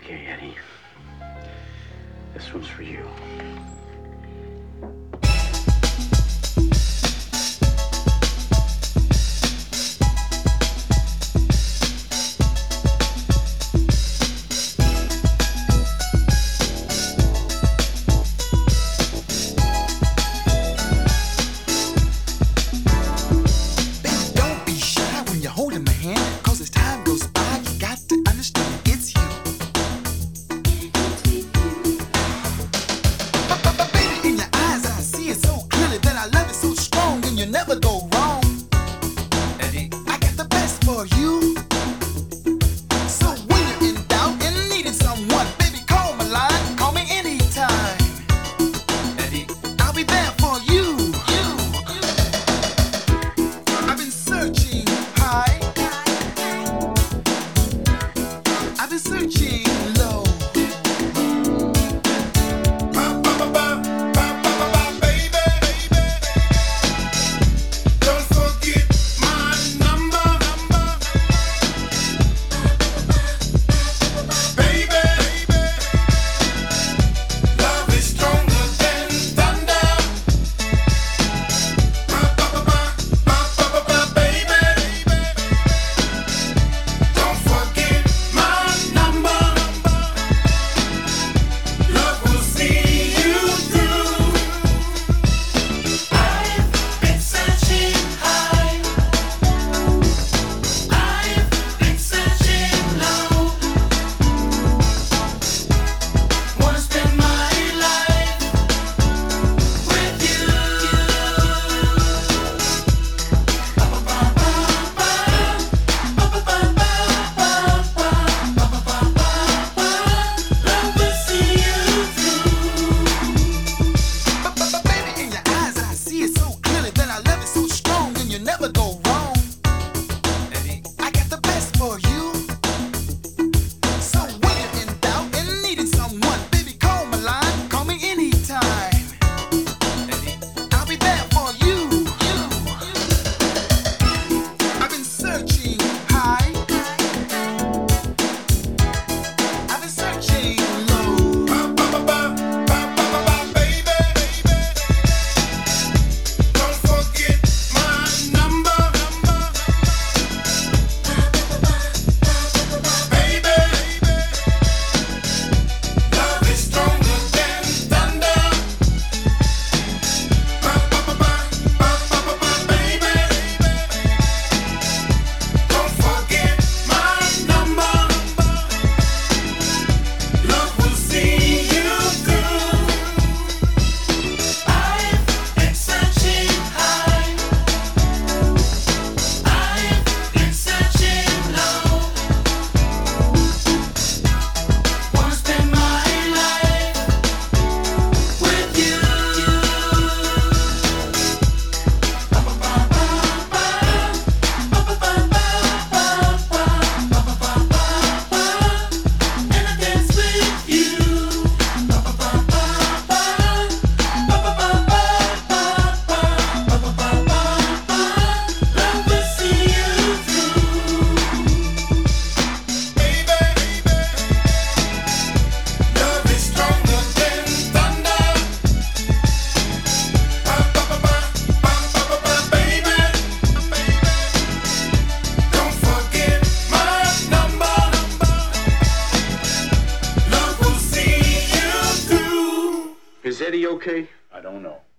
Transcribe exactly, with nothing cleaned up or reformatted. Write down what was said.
Okay, Eddie. This one's for you. Never go wrong. Eddie, I got the best for you. So when you're in doubt and needing someone, baby, call my line, call me anytime. Eddie, I'll be there for you. You. I've been searching high. I've been searching low. Never go wrong. Eddie, I got the best for you. So when you're in doubt and needing someone, baby, call my line, call me anytime. Eddie, I'll be there for you. You. I've been searching high. I've been searching low. Baby, don't forget my number. Is Eddie okay? I don't know.